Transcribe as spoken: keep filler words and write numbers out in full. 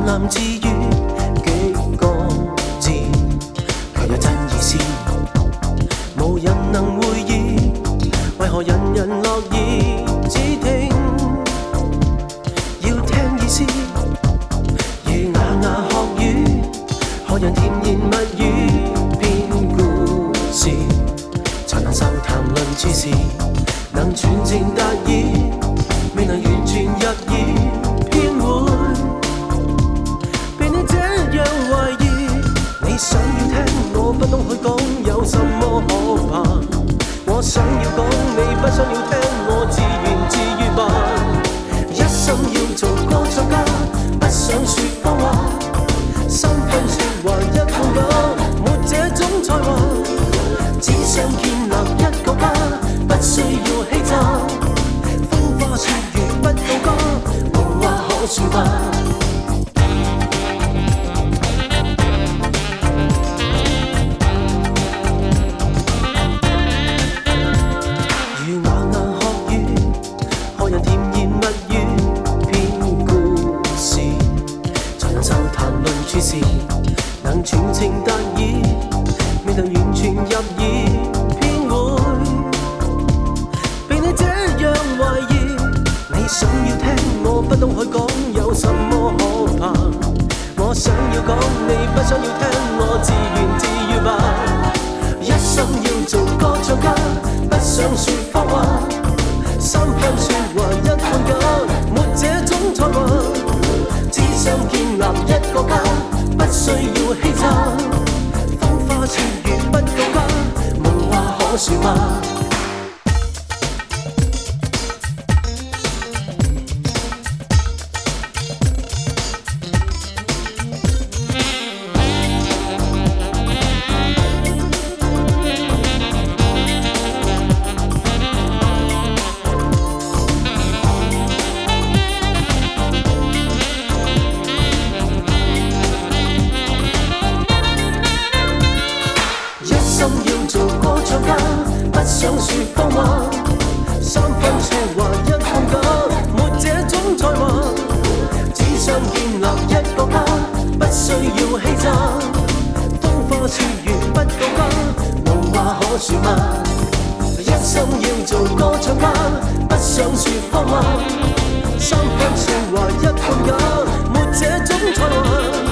喃自語幾個字，卻有真意思，無人能會意，為何人人樂意只聽？要聽意思，如牙牙學語，學人甜言蜜語編故事，才能受談論諸事，能全情達意，未能完全入耳。 想要聽，我不懂去講，有什麼可怕？我想要講，你不想要聽，我自言自語吧。一心要做歌唱家，不想說謊話，三分説話一半假，沒這種才華，只想建立一個家，不需要欺詐。風花雪月不到家，無話可説吧。 能全情達意，未能完全入耳，偏會被你這樣懷疑。你想要聽，我不懂去講，有什麼可怕？我想要講，你不想要聽，我自言自語吧。一心要做歌唱家，不想說謊話，三分説話一半假，沒這種才華，只想建立一個家。 不需要欺詐，風花雪月不到家，無話可説吧。不想說謊話，三分説話一半假，沒這種才華，只想建立一個家，不需要欺詐。風花雪月不到家，無話可説嗎？一心要做歌唱家，不想說謊話，三分説話一半假，沒這種才華。